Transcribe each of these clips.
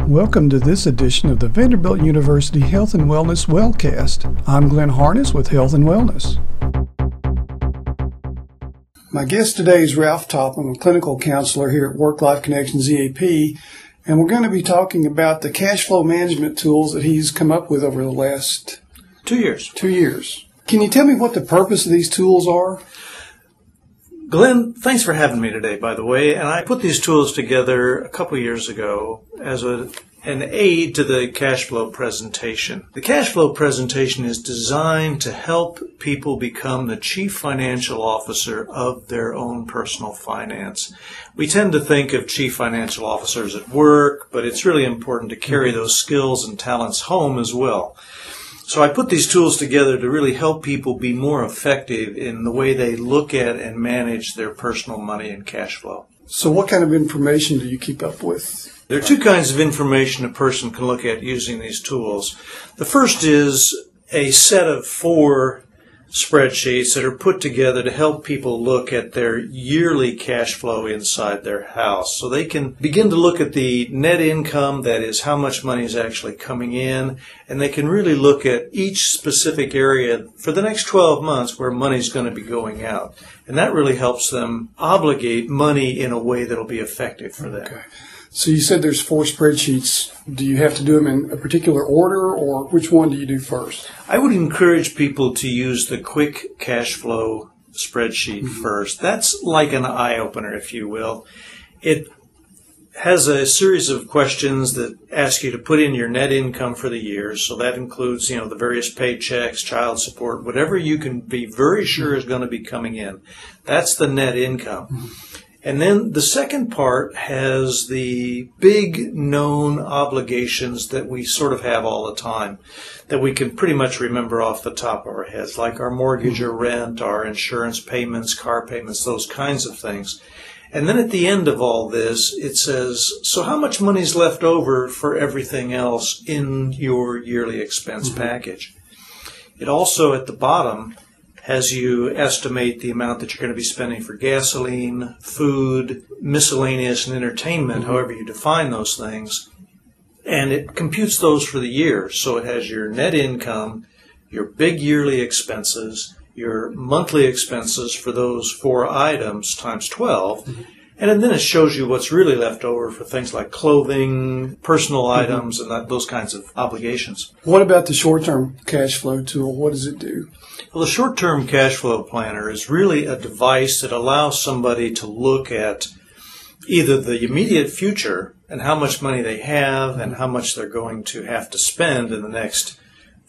Welcome to this edition of the Vanderbilt University Health and Wellness Wellcast. I'm Glenn Harness with Health and Wellness. My guest today is Ralph Topham, a clinical counselor here at Work-Life Connections EAP, and we're going to be talking about the cash flow management tools that he's come up with over the last 2 years. 2 years. Can you tell me what the purpose of these tools are? Glenn, thanks for having me today, by the way. And I put these tools together a couple years ago as an aid to the cash flow presentation. The cash flow presentation is designed to help people become the chief financial officer of their own personal finance. We tend to think of chief financial officers at work, but it's really important to carry those skills and talents home as well. So I put these tools together to really help people be more effective in the way they look at and manage their personal money and cash flow. So what kind of information do you keep up with? There are two kinds of information a person can look at using these tools. The first is a set of 4 spreadsheets that are put together to help people look at their yearly cash flow inside their house. So they can begin to look at the net income, that is how much money is actually coming in, and they can really look at each specific area for the next 12 months where money's going to be going out. And that really helps them obligate money in a way that'll be effective for them. Okay. So you said there's 4 spreadsheets. Do you have to do them in a particular order, or which one do you do first? I would encourage people to use the quick cash flow spreadsheet first. That's like an eye-opener, if you will. It has a series of questions that ask you to put in your net income for the year. So that includes, the various paychecks, child support, whatever you can be very sure is going to be coming in. That's the net income. And then the second part has the big known obligations that we sort of have all the time that we can pretty much remember off the top of our heads, like our mortgage or rent, our insurance payments, car payments, those kinds of things. And then at the end of all this, it says, so how much money is left over for everything else in your yearly expense package? It also, at the bottom, as you estimate the amount that you're going to be spending for gasoline, food, miscellaneous, and entertainment, however you define those things. And it computes those for the year. So it has your net income, your big yearly expenses, your monthly expenses for those 4 items times 12. And then it shows you what's really left over for things like clothing, personal items, and those kinds of obligations. What about the short-term cash flow tool? What does it do? Well, the short-term cash flow planner is really a device that allows somebody to look at either the immediate future and how much money they have and how much they're going to have to spend in the next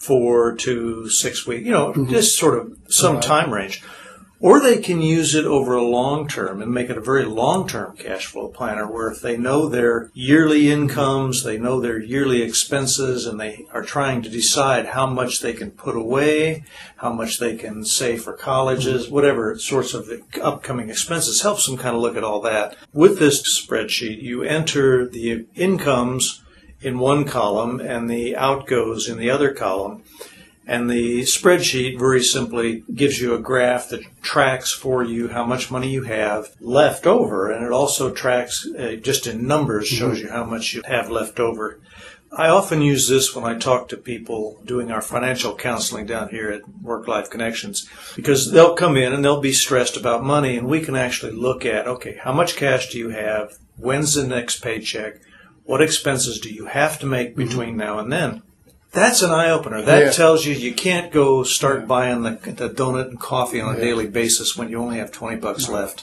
4 to 6 weeks, just sort of some time range. Or they can use it over a long term and make it a very long-term cash flow planner where if they know their yearly incomes, they know their yearly expenses, and they are trying to decide how much they can put away, how much they can save for colleges, whatever sorts of upcoming expenses, helps them kind of look at all that. With this spreadsheet, you enter the incomes in one column and the outgoes in the other column. And the spreadsheet very simply gives you a graph that tracks for you how much money you have left over. And it also tracks, just in numbers, shows you how much you have left over. I often use this when I talk to people doing our financial counseling down here at Work-Life Connections, because they'll come in and they'll be stressed about money, and we can actually look at, okay, how much cash do you have? When's the next paycheck? What expenses do you have to make between now and then? That's an eye-opener. That tells you can't go start buying the donut and coffee on a daily basis when you only have $20 left.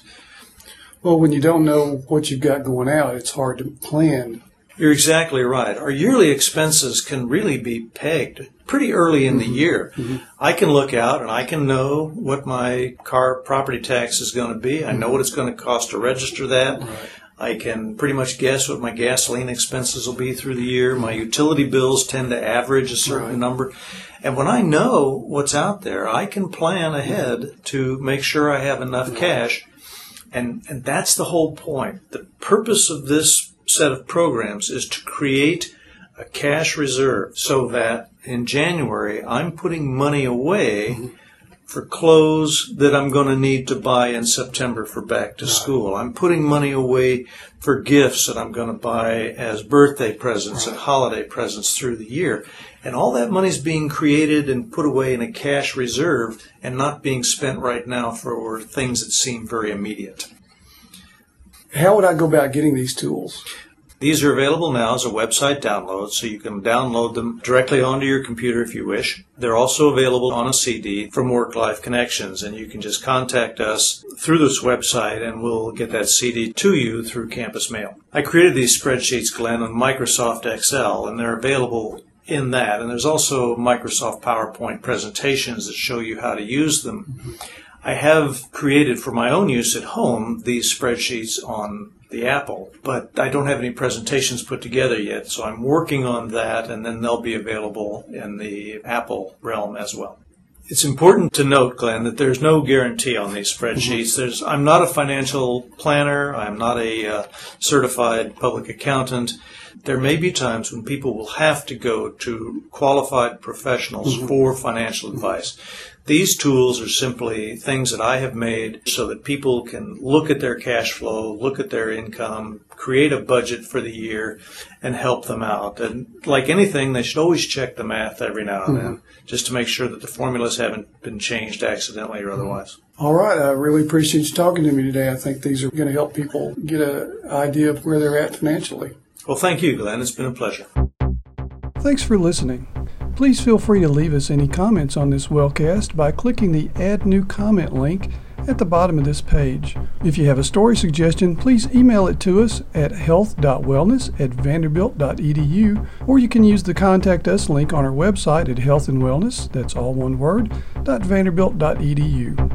Well, when you don't know what you've got going out, it's hard to plan. You're exactly right. Our yearly expenses can really be pegged pretty early in the year. I can look out and I can know what my car property tax is going to be. I know what it's going to cost to register that. Right. I can pretty much guess what my gasoline expenses will be through the year. My utility bills tend to average a certain number. And when I know what's out there, I can plan ahead to make sure I have enough cash. And that's the whole point. The purpose of this set of programs is to create a cash reserve so that in January I'm putting money away for clothes that I'm going to need to buy in September for back to school. I'm putting money away for gifts that I'm going to buy as birthday presents and holiday presents through the year. And all that money is being created and put away in a cash reserve and not being spent right now for things that seem very immediate. How would I go about getting these tools? These are available now as a website download, so you can download them directly onto your computer if you wish. They're also available on a CD from Work-Life Connections, and you can just contact us through this website and we'll get that CD to you through Campus Mail. I created these spreadsheets, Glenn, on Microsoft Excel, and they're available in that. And there's also Microsoft PowerPoint presentations that show you how to use them. I have created for my own use at home these spreadsheets on the Apple, but I don't have any presentations put together yet, so I'm working on that, and then they'll be available in the Apple realm as well. It's important to note, Glenn, that there's no guarantee on these spreadsheets. I'm not a financial planner. I'm not a certified public accountant. There may be times when people will have to go to qualified professionals for financial advice. These tools are simply things that I have made so that people can look at their cash flow, look at their income, create a budget for the year, and help them out. And like anything, they should always check the math every now and then, just to make sure that the formulas haven't been changed accidentally or otherwise. All right. I really appreciate you talking to me today. I think these are going to help people get an idea of where they're at financially. Well, thank you, Glenn. It's been a pleasure. Thanks for listening. Please feel free to leave us any comments on this wellcast by clicking the Add New Comment link at the bottom of this page. If you have a story suggestion, please email it to us at health.wellness@vanderbilt.edu, or you can use the Contact Us link on our website at healthandwellness, that's all one word, .vanderbilt.edu.